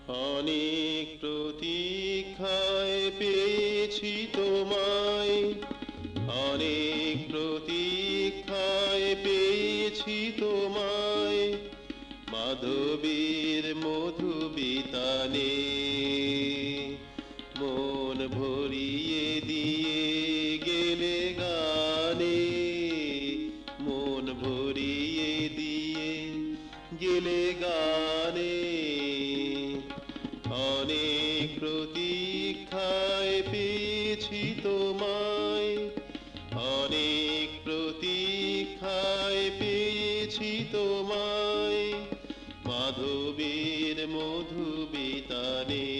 অনেক প্রতীক্ষায় পেয়েছি তোমায়, অনেক প্রতীক্ষায় পেয়েছি তোমায়, মাধবীর মধুবিতানে মন ভরিয়ে দিয়ে গেলে গানে, মন ভরিয়ে দিয়ে গেলে গানে। অনেক প্রতীক্ষায় পেয়েছি তোমায়, অনেক প্রতীক্ষায় পেয়েছি তোমায়, মাধবীর মধুবিতানে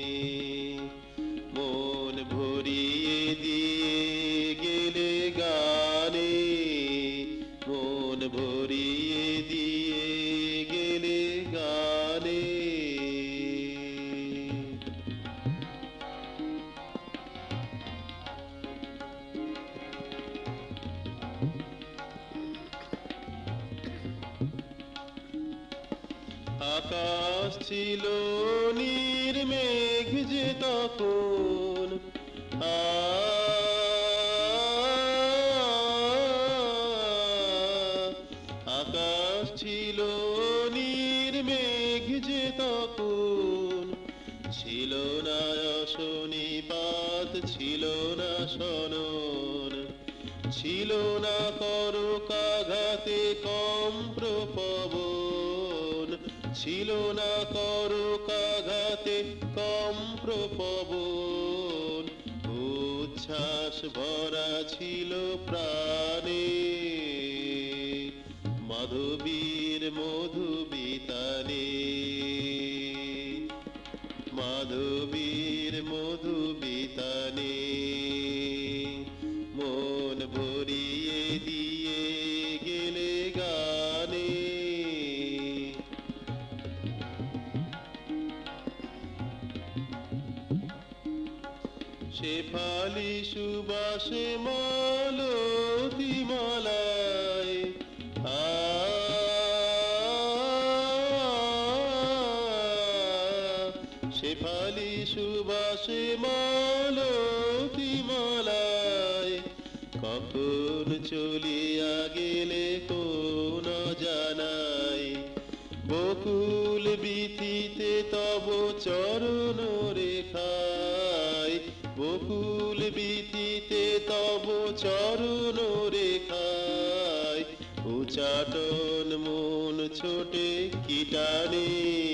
মন ভরিয়ে দিয়ে গেলে গানে, মন ভরিয়ে দিয়ে গেলে গানে। আকাশ ছিল নির্মেঘ যে তখন, আকাশ ছিল নির্মেঘ যে তখন, ছিল না শনিপাত, ছিল না শনন, ছিল না করকাঘাতে কম্প্রপবন, ছিল না করকাঘাতে কম্প্রপবন। উচ্ছ্বাস ভরা ছিল প্রাণে, মাধবীর মধুবিতানে, মাধবীর মধুবিতানে মন ভরিয়ে দিয়ে গেলে গানে। শেফালি সুবাসে মালতী মালায়, শেফালি সুবাসে মালতী মালায়, কখন চলিয়া গেলে কোন জানাই, বকুল বীথিতে তব চরণ রেখায়, বকুল বীথিতে তব চরণ রেখায়, উচাটন মন ছোটে কিটানে,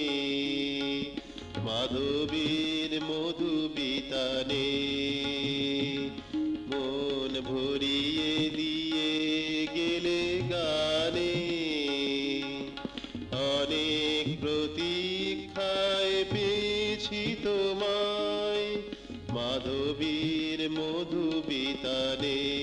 মাধবীর মধুবিতানে মন ভরিয়ে দিয়ে গেলে গানে। অনেক প্রতীক্ষায় পেয়েছি তোমায়, মাধবীর মধুবিতানে।